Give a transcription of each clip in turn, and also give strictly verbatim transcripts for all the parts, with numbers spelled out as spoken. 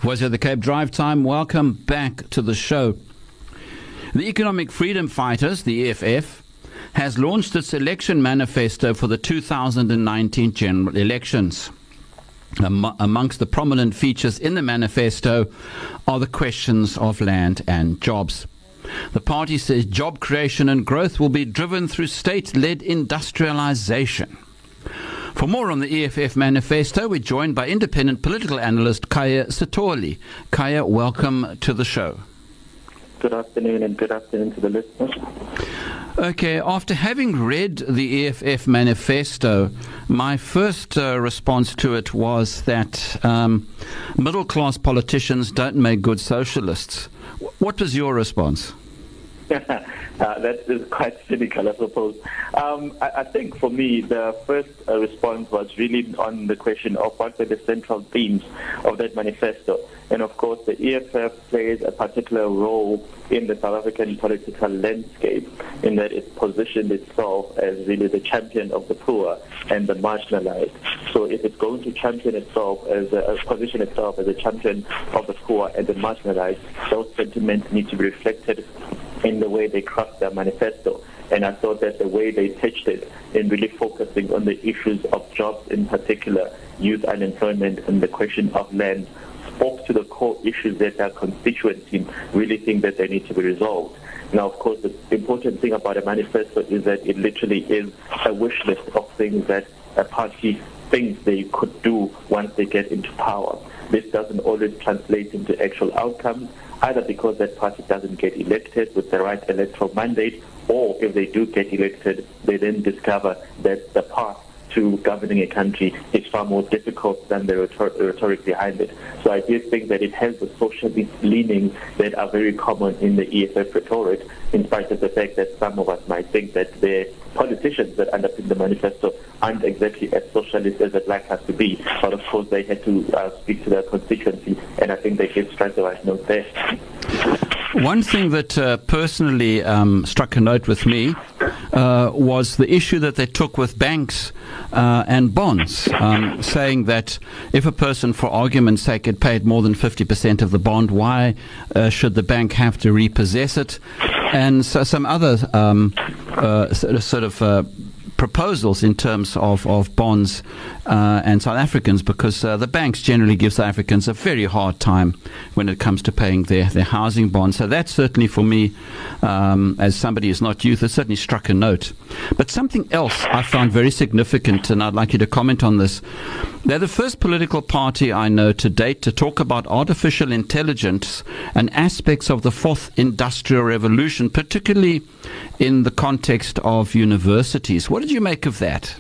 Was it the Cape Drive time? Welcome back to the show. The Economic Freedom Fighters, the E F F, has launched its election manifesto for the two thousand nineteen general elections. Am- amongst the prominent features in the manifesto are the questions of land and jobs. The party says job creation and growth will be driven through state-led industrialization. For more on the E F F manifesto, we're joined by independent political analyst Khaya Sithole. Khaya, welcome to the show. Good afternoon, and good afternoon to the listeners. Okay, after having read the E F F manifesto, my first uh, response to it was that um, middle-class politicians don't make good socialists. What was your response? uh, that is quite cynical, I suppose. Um, I, I think for me, the first uh, response was really on the question of what were the central themes of that manifesto. And of course, the E F F plays a particular role in the South African political landscape in that it positioned itself as really the champion of the poor and the marginalized. So if it's going to champion itself as a, uh, position itself as a champion of the poor and the marginalized, those sentiments need to be reflected in the way they craft their manifesto. And I thought that the way they pitched it in really focusing on the issues of jobs in particular, youth unemployment, and the question of land, spoke to the core issues that their constituency really think that they need to be resolved. Now, of course, the important thing about a manifesto is that it literally is a wish list of things that a party thinks they could do once they get into power. This doesn't always translate into actual outcomes, either because that party doesn't get elected with the right electoral mandate, or if they do get elected, they then discover that the path to governing a country is far more difficult than the rhetor- rhetoric behind it. So I do think that it has the socialist leanings that are very common in the E F F rhetoric, in spite of the fact that some of us might think that the politicians that underpin the manifesto aren't exactly as socialist as they'd like us to be. But of course, they had to uh, speak to their constituency, and I think they did strike the right note there. One thing that uh, personally um, struck a note with me uh, was the issue that they took with banks uh, and bonds, um, saying that if a person, for argument's sake, had paid more than fifty percent of the bond, why uh, should the bank have to repossess it? And so some other um, uh, sort of uh, proposals in terms of, of bonds uh, and South Africans, because uh, the banks generally give South Africans a very hard time when it comes to paying their, their housing bonds. So that certainly for me, um, as somebody who's not youth, it certainly struck a note. But something else I found very significant, and I'd like you to comment on this. They're the first political party I know to date to talk about artificial intelligence and aspects of the fourth industrial revolution, particularly in the context of universities. What did you make of that?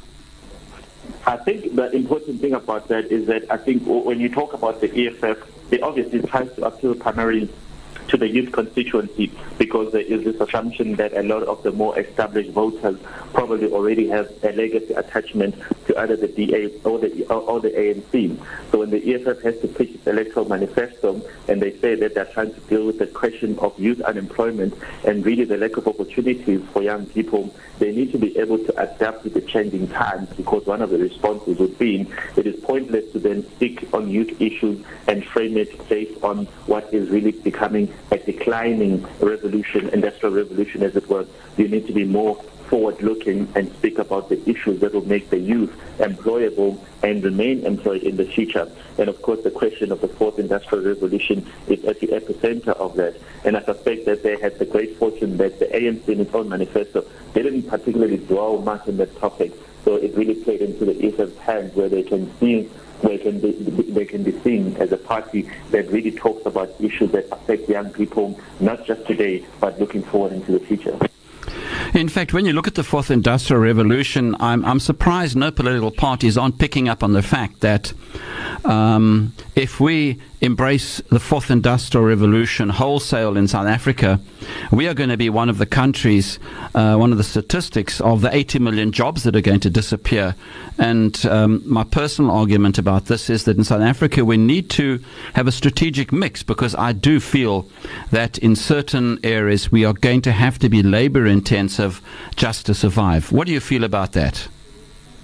I think the important thing about that is that I think when you talk about the E F F, it obviously tries to appeal primarily to the youth constituency, because there is this assumption that a lot of the more established voters probably already have a legacy attachment to either the D A or the or the A N C. So when the E F F has to pitch its electoral manifesto and they say that they're trying to deal with the question of youth unemployment and really the lack of opportunities for young people, they need to be able to adapt to the changing times, because one of the responses would be it is pointless to then stick on youth issues and frame it based on what is really becoming a declining revolution, industrial revolution as it were. You need to be more forward-looking and speak about the issues that will make the youth employable and remain employed in the future. And of course, the question of the fourth industrial revolution is at the epicenter of that. And I suspect that they had the great fortune that the A N C in its own manifesto, they didn't particularly dwell much on that topic. So it really played into the E F F's hands, where they can see They can be, they can be seen as a party that really talks about issues that affect young people, not just today, but looking forward into the future. In fact, when you look at the fourth industrial revolution, I'm, I'm surprised no political parties aren't picking up on the fact that um, if we embrace the fourth industrial revolution wholesale in South Africa, we are going to be one of the countries, uh, one of the statistics of the eighty million jobs that are going to disappear. And um, my personal argument about this is that in South Africa we need to have a strategic mix, because I do feel that in certain areas we are going to have to be labor intensive just to survive. What do you feel about that?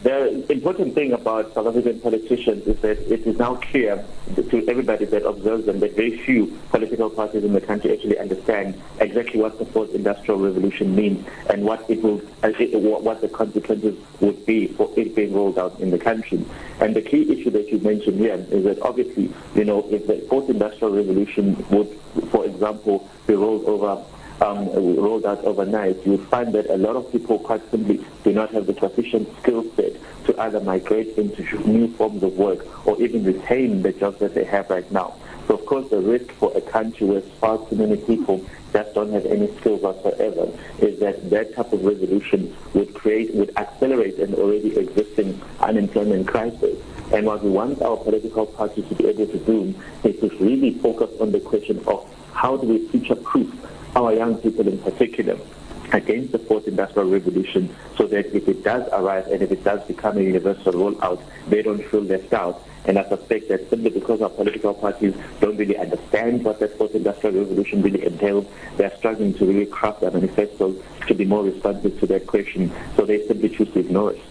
The important thing about South African politicians is that it is now clear to everybody that observes them that very few political parties in the country actually understand exactly what the fourth industrial revolution means and what it will, uh, it, what the consequences would be for it being rolled out in the country. And the key issue that you mentioned here is that obviously, you know, if the fourth industrial revolution would, for example, be rolled over Um, rolled out overnight, you would find that a lot of people quite simply do not have the sufficient skill set to either migrate into new forms of work or even retain the jobs that they have right now. So, of course, the risk for a country where far too many people just don't have any skills whatsoever is that that type of resolution would create, would accelerate an already existing unemployment crisis. And what we want our political parties to be able to do is to really focus on the question of how do we future-proof our young people in particular against the fourth industrial revolution, so that if it does arrive and if it does become a universal rollout, they don't feel left out. And I suspect that simply because our political parties don't really understand what that fourth industrial revolution really entails, they're struggling to really craft their manifestos to be more responsive to that question, so they simply choose to ignore it.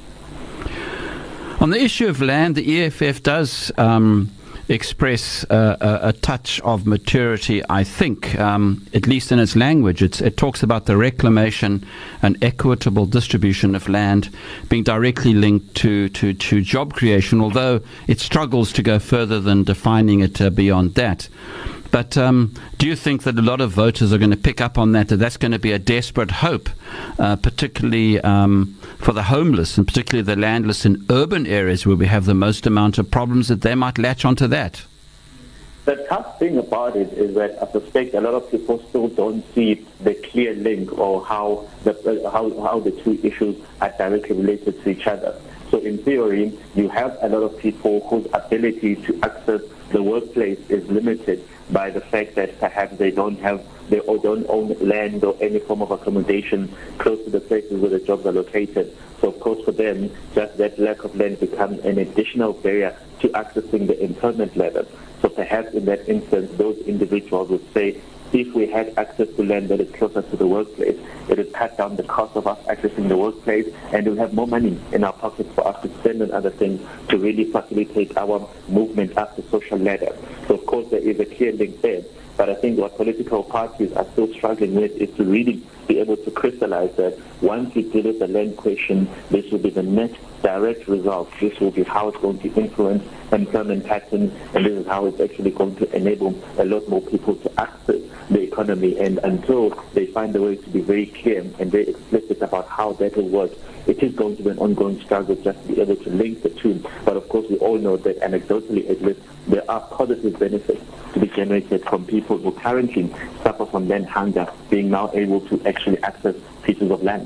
On the issue of land, the E F F does um express uh, a, a touch of maturity, I think, um, at least in its language. It's, it talks about the reclamation and equitable distribution of land being directly linked to, to, to job creation, although it struggles to go further than defining it uh, beyond that. But um, do you think that a lot of voters are going to pick up on that, that that's going to be a desperate hope, uh, particularly um, for the homeless and particularly the landless in urban areas where we have the most amount of problems, that they might latch onto that? The tough thing about it is that I suspect a lot of people still don't see the clear link or how the, uh, how, how the two issues are directly related to each other. So in theory, you have a lot of people whose ability to access the workplace is limited by the fact that perhaps they don't have, they don't own land or any form of accommodation close to the places where the jobs are located. So of course for them, just that lack of land becomes an additional barrier to accessing the employment level. So perhaps in that instance, those individuals would say, if we had access to land that is closer to the workplace, it would cut down the cost of us accessing the workplace, and we'll have more money in our pockets for us to spend on other things to really facilitate our movement up the social ladder. So of course there is a clear link there. But I think what political parties are still struggling with is to really be able to crystallize that once we deal with the land question, this will be the net direct result. This will be how it's going to influence employment patterns, and this is how it's actually going to enable a lot more people to access the economy. And until they find a way to be very clear and very explicit about how that will work, it is going to be an ongoing struggle just to be able to link the two. But of course, we all know that anecdotally, at least, there are positive benefits to be generated from people who currently suffer from land hunger being now able to actually access pieces of land.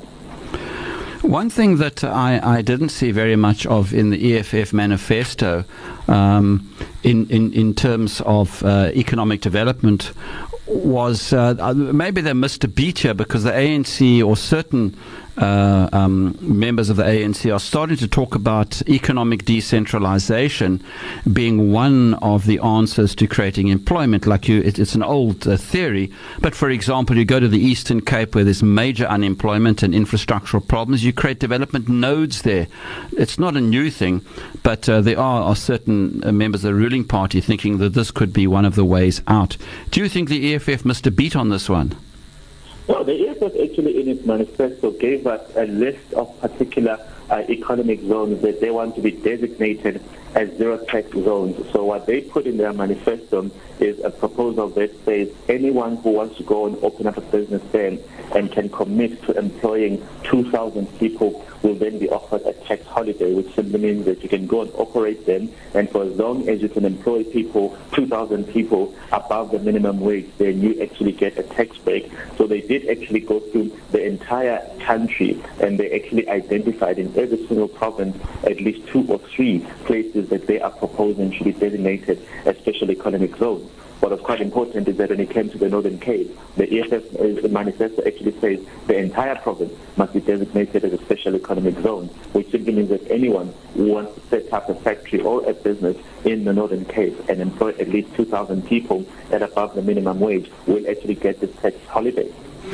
One thing that I, I didn't see very much of in the E F F manifesto um, in, in, in terms of uh, economic development was uh, maybe they missed a beat here, because the A N C or certain uh, um, members of the A N C are starting to talk about economic decentralization being one of the answers to creating employment. Like you, it, it's an old uh, theory, but for example, you go to the Eastern Cape where there's major unemployment and infrastructural problems, you create development nodes there. It's not a new thing, but uh, there are, are certain uh, members of the ruling party thinking that this could be one of the ways out. Do you think the E F F missed a beat on this one? No, the E F F actually in its manifesto gave us a list of particular uh, economic zones that they want to be designated as zero-tax zones. So what they put in their manifesto is a proposal that says anyone who wants to go and open up a business there and can commit to employing two thousand people will then be offered a tax holiday, which simply means that you can go and operate them, and for as long as you can employ people, two thousand people above the minimum wage, then you actually get a tax break. So they did actually go through the entire country, and they actually identified in every single province at least two or three places that they are proposing should be designated as special economic zones. What was quite important is that when it came to the Northern Cape, the E F F the manifesto actually says the entire province must be designated as a special economic zone, which simply means that anyone who wants to set up a factory or a business in the Northern Cape and employ at least two thousand people at above the minimum wage will actually get this tax holiday.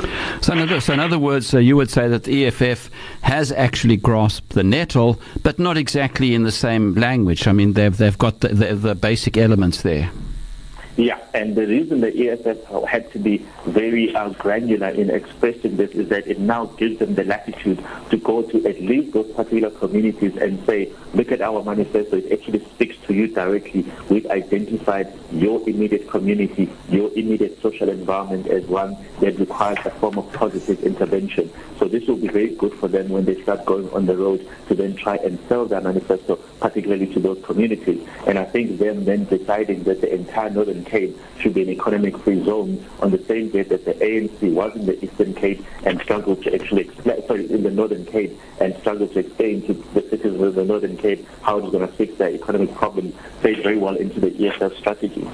So in other, so in other words, uh, you would say that the E F F has actually grasped the nettle, but not exactly in the same language. I mean, they've they've got the, the, the basic elements there. Yeah, and the reason the E F F had to be very uh, granular in expressing this is that it now gives them the latitude to go to at least those particular communities and say, look at our manifesto, it actually speaks to you directly. We've identified your immediate community, your immediate social environment as one that requires a form of positive intervention. So this will be very good for them when they start going on the road to then try and sell their manifesto, particularly to those communities. And I think them then deciding that the entire Northern Cape should be an economic free zone on the same day that the A N C was in the Eastern Cape and struggled to actually explain, sorry, in the Northern Cape and struggled to explain to the citizens of the Northern Cape how it's going to fix their economic problems, played very well into the E F F strategy.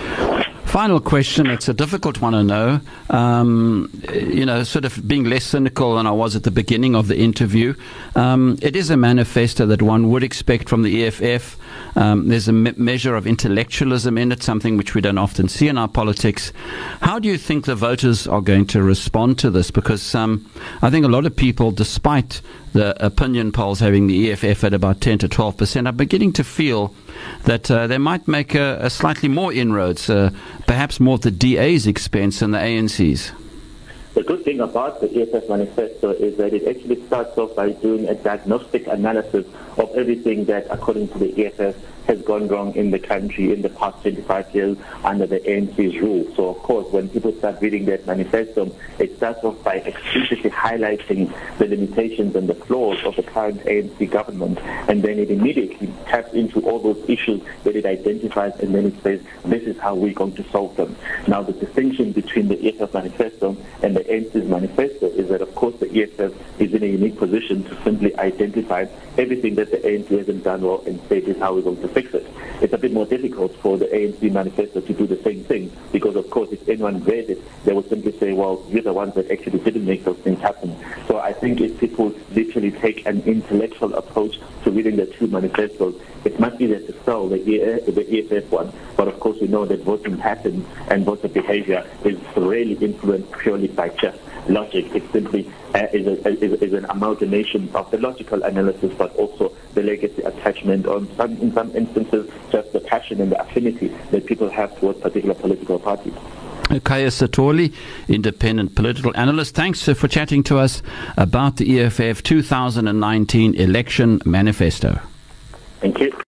Final question. It's a difficult one, I know. Um, you know, sort of being less cynical than I was at the beginning of the interview. Um, it is a manifesto that one would expect from the E F F. Um, there's a me- measure of intellectualism in it, something which we don't often see in our politics. How do you think the voters are going to respond to this? Because um, I think a lot of people, despite the opinion polls having the E F F at about ten to twelve percent, are beginning to feel that uh, they might make a, a slightly more inroads, uh, perhaps more at the D A's expense than the A N C's. The good thing about the E F F manifesto is that it actually starts off by doing a diagnostic analysis of everything that, according to the E F F, has gone wrong in the country in the past twenty-five years under the A N C's rule. So, of course, when people start reading that manifesto, it starts off by explicitly highlighting the limitations and the flaws of the current A N C government, and then it immediately taps into all those issues that it identifies, and then it says, this is how we're going to solve them. Now, the distinction between the E F F manifesto and the A N C's manifesto is that, of course, the E F F is in a unique position to simply identify everything that the A N C hasn't done well and say, this is how we're going to fix it. It's a bit more difficult for the A N C manifesto to do the same thing because, of course, if anyone read it, they would simply say, well, you're the ones that actually didn't make those things happen. So I think if people literally take an intellectual approach to reading the two manifestos, it's much easier to sell the E F F one. But, of course, we know that voting patterns and voter behavior is really influenced purely by just logic. It simply uh, is, a, is, is an amalgamation of the logical analysis, but also the legacy attachment on some, in some instances, just the passion and the affinity that people have towards particular political parties. Khaya Sithole, independent political analyst. Thanks uh, for chatting to us about the E F F two thousand nineteen election manifesto. Thank you.